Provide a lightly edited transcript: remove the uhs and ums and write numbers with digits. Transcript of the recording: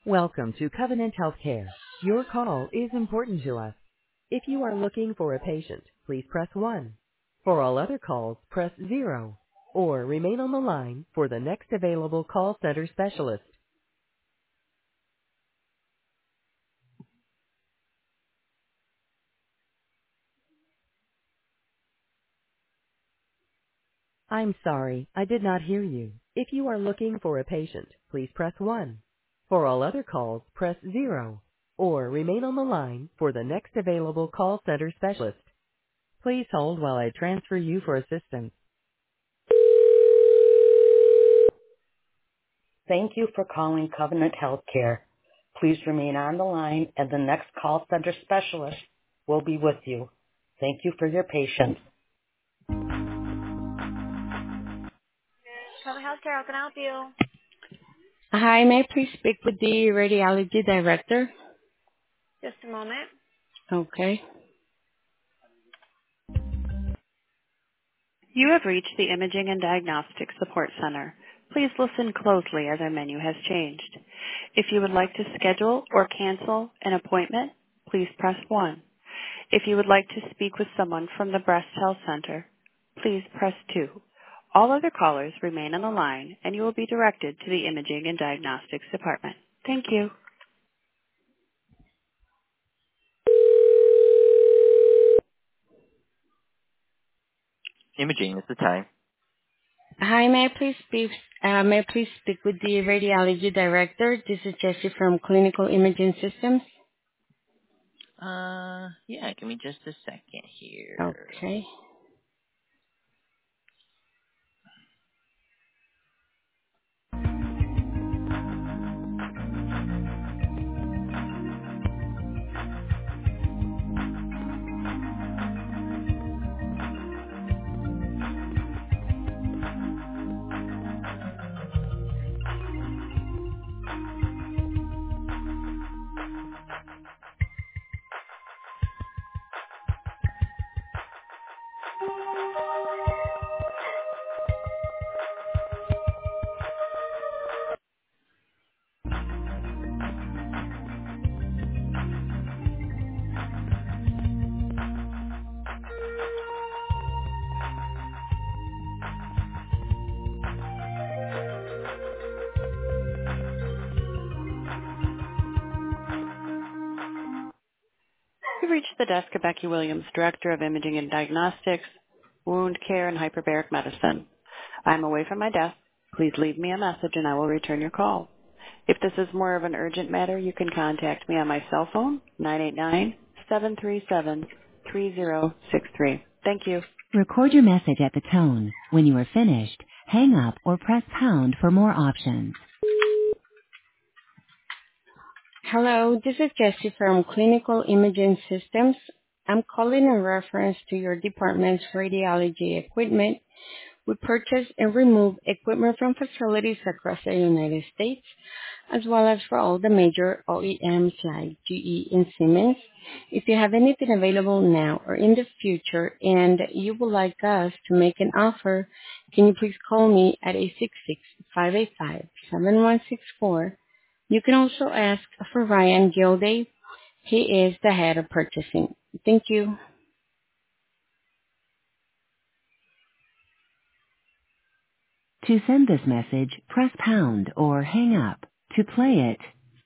Welcome to Covenant Healthcare. Your call is important to us. If you are looking for a patient, please press 1. For all other calls, press 0. Or remain on the line for the next available call center specialist. I'm sorry, I did not hear you. If you are looking for a patient, please press 1. For all other calls, press 0. Or remain on the line for the next available call center specialist. Please hold while I transfer you for assistance. Thank you for calling Covenant Healthcare. Please remain on the line and the next call center specialist will be with you. Thank you for your patience. Covenant Healthcare, how can I help you? Hi, may I please speak with the radiology director? Just a moment. Okay. You have reached the Imaging and Diagnostic Support Center. Please listen closely as our menu has changed. If you would like to schedule or cancel an appointment, please press 1. If you would like to speak with someone from the Breast Health Center, please press 2. All other callers remain on the line and you will be directed to the Imaging and Diagnostics Department. Thank you. Imaging is the time. Hi, may I please speak with the radiology director? This is Jessie from Clinical Imaging Systems. Yeah, give me just a second here. Okay. You've reached the desk of Becky Williams, Director of Imaging and Diagnostics, Wound Care and Hyperbaric Medicine. I'm away from my desk. Please leave me a message and I will return your call. If this is more of an urgent matter, you can contact me on my cell phone, 989-737-3063. Thank you. Record your message at the tone. When you are finished, hang up or press pound for more options. Hello, this is Jessie from Clinical Imaging Systems. I'm calling in reference to your department's radiology equipment. We purchase and remove equipment from facilities across the United States, as well as for all the major OEMs like GE and Siemens. If you have anything available now or in the future and you would like us to make an offer, can you please call me at 866-585-7164. You can also ask for Ryan Gilday. He is the head of purchasing. Thank you. To send this message, press pound or hang up. To play it,